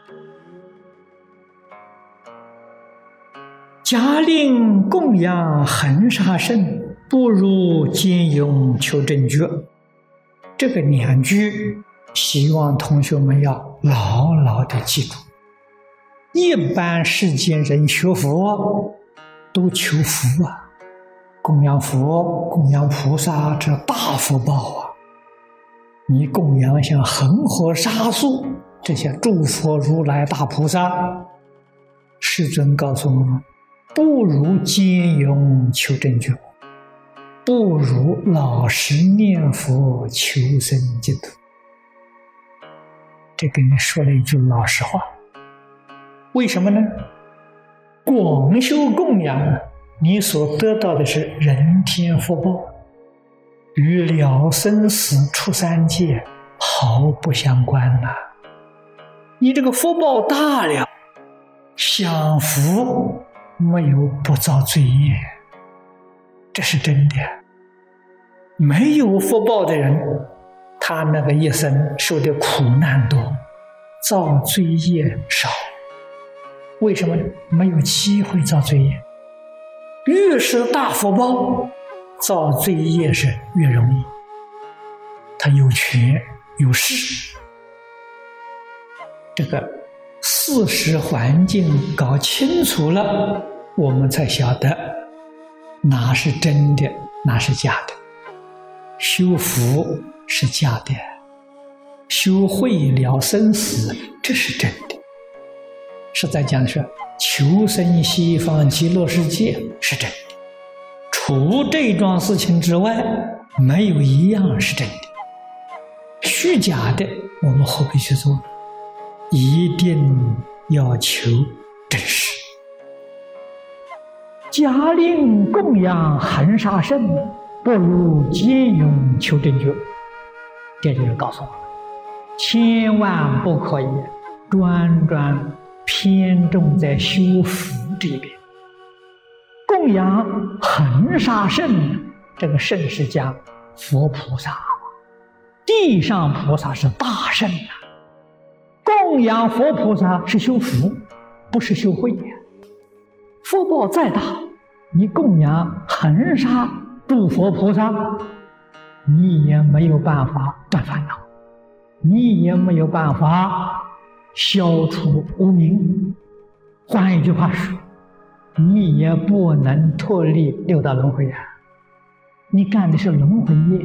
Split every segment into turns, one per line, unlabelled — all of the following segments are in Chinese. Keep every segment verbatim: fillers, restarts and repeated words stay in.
假令供养恒沙圣，不如兼用求正觉。这个两句，希望同学们要牢牢的记住。一般世间人学佛，都求福啊，供养佛、供养菩萨，这大福报啊！你供养像恒河沙数这些诸佛如来大菩萨，世尊告诉我们，不如兼用求正觉，不如老实念佛求生净土。这跟你说了一句老实话，为什么呢？广修供养，你所得到的是人天福报，与了生死出三界毫不相关呐、啊。你这个福报大了，享福没有不造罪业，这是真的。没有福报的人，他那个一生受的苦难多，造罪业少。为什么呢？没有机会造罪业。越是大福报，造罪业是越容易。他有权有势。这个事实环境搞清楚了，我们才晓得哪是真的，哪是假的。修福是假的，修慧了生死这是真的。实在讲说，求生西方极乐世界是真的，除这桩事情之外，没有一样是真的。虚假的我们何必去做？一定要求真实。假令供养恒沙圣，不如兼用求正觉。这就是告诉我们，千万不可以专专偏重在修福这边。供养恒沙圣，这个圣是讲佛菩萨，地上菩萨是大圣啊。供养佛菩萨是修福，不是修慧呀。福报再大，你供养恒沙诸佛菩萨，你也没有办法断烦恼，你也没有办法消除无明。换一句话说，你也不能脱离六道轮回啊！你干的是轮回业。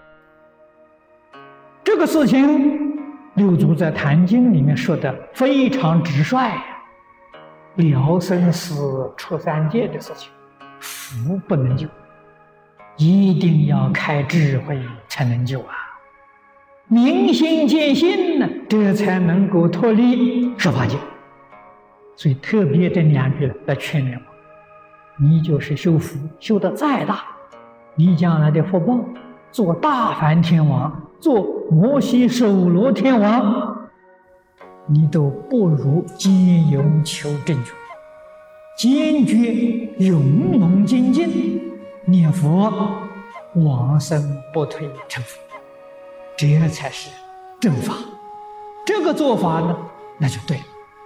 这个事情，六祖在《坛经》里面说的非常直率呀。了生死出三界的事情，福不能救，一定要开智慧才能救啊！明心见性呢，这才能够脱离十八界。所以特别这两句来劝勉我，你就是修福，修得再大，你将来的福报，做大梵天王，做摩西首罗天王，你都不如兼用求正觉，坚决勇猛精进，念佛往生不退成佛，这才是正法。这个做法呢，那就对了。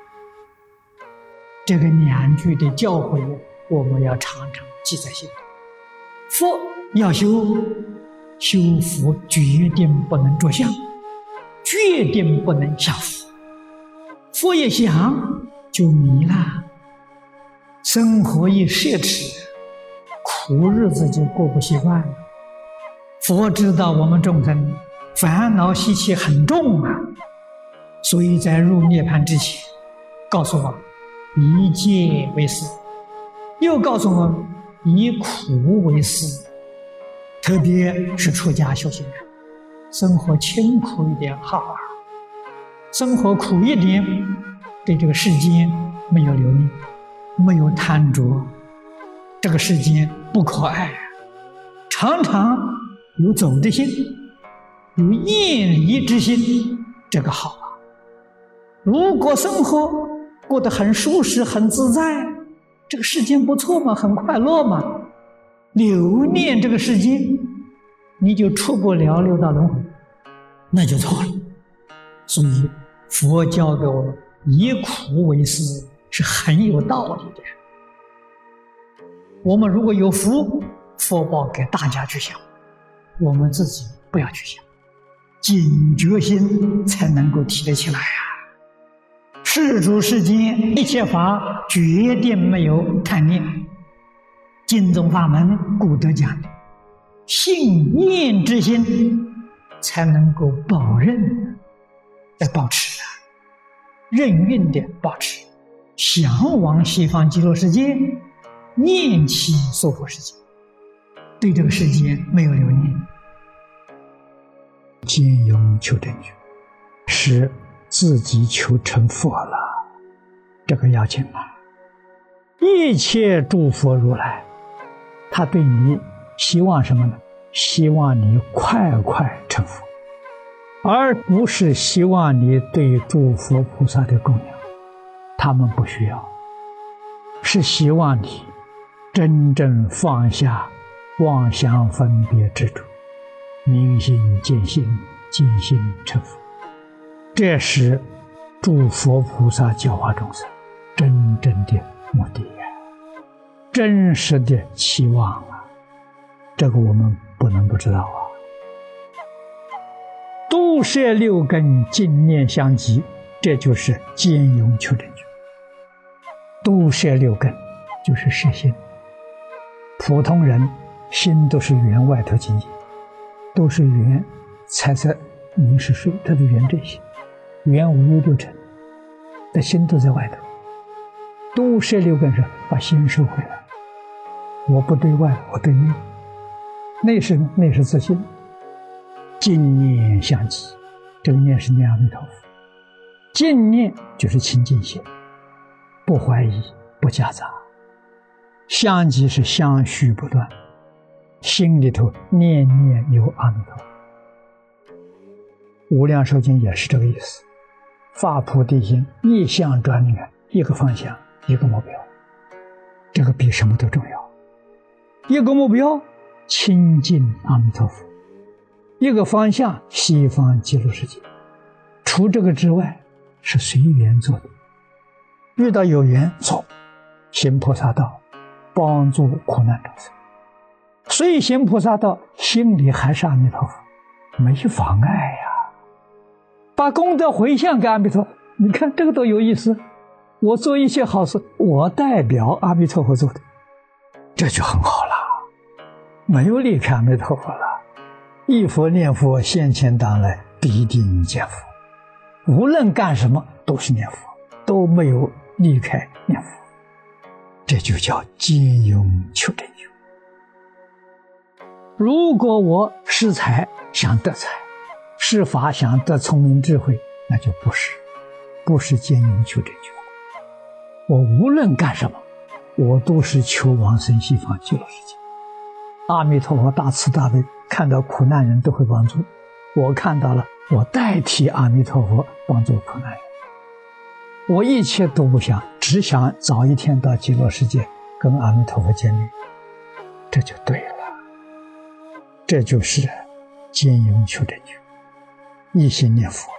这个两句的教诲，我们要常常记在心。佛要修，修福决定不能着相，决定不能享福。佛一想就迷了，生活一奢侈，苦日子就过不习惯了。佛知道我们众生烦恼习气很重啊，所以在入涅槃之前告诉我们以戒为师，又告诉我们以苦为师。特别是出家修行人，生活清苦一点好啊，生活苦一点，对这个世间没有留恋，没有贪着，这个世间不可爱，常常有走的心，有厌离之心，这个好啊。如果生活过得很舒适很自在，这个世间不错嘛，很快乐嘛，留恋这个世界，你就出不了六道轮回，那就错了。所以佛教给我们以苦为师是很有道理的。我们如果有福，福报给大家去享，我们自己不要去想，警觉心才能够提得起来啊！世出世间一切法决定没有贪念，经宗法门古德讲的，信念之心才能够保任，在保持啊，任运的保持，向往西方极乐世界，念起娑婆世界，对这个世界没有留念，兼用求正觉，使自己求成佛了，这个要紧啊！一切诸佛如来，他对你希望什么呢？希望你快快成佛，而不是希望你对诸佛菩萨的供养，他们不需要，是希望你真正放下妄想分别执着，明心见性，见性成佛。这是诸佛菩萨教化众生真正的目的呀，真实的期望啊！这个我们不能不知道啊。度摄六根，净念相继，这就是兼用求正觉。度摄六根就是摄心，普通人心都是圆外头境界，都是圆财色名食睡，它是圆这些，圆五欲六尘，的心都在外头。度摄六根是把心收回来，我不对外，我对内，内是内是自信，净念相继，这个念是念阿弥陀佛，净念就是清净心，不怀疑，不夹杂，相继是相续不断，心里头念念有阿弥陀佛。无量寿经也是这个意思，发菩提心，一向专念，一个方向，一个目标，这个比什么都重要。一个目标亲近阿弥陀佛，一个方向西方极乐世界，除这个之外是随缘做的，遇到有缘做，行菩萨道，帮助苦难众生，所以行菩萨道心里还是阿弥陀佛，没妨碍呀。把功德回向给阿弥陀，你看这个多有意思，我做一些好事，我代表阿弥陀佛做的，这就很好了，没有离开阿弥陀佛了。忆佛念佛，现前当来必定见佛，无论干什么都是念佛，都没有离开念佛，这就叫兼用求正觉。如果我施财想得财，施法想得聪明智慧，那就不是不是兼用求正觉。我无论干什么，我都是求往生西方极乐世界。阿弥陀佛大慈大悲，看到苦难人都会帮助，我看到了，我代替阿弥陀佛帮助苦难人，我一切都不想，只想早一天到极乐世界跟阿弥陀佛见面，这就对了，这就是兼用求正觉，一心念佛，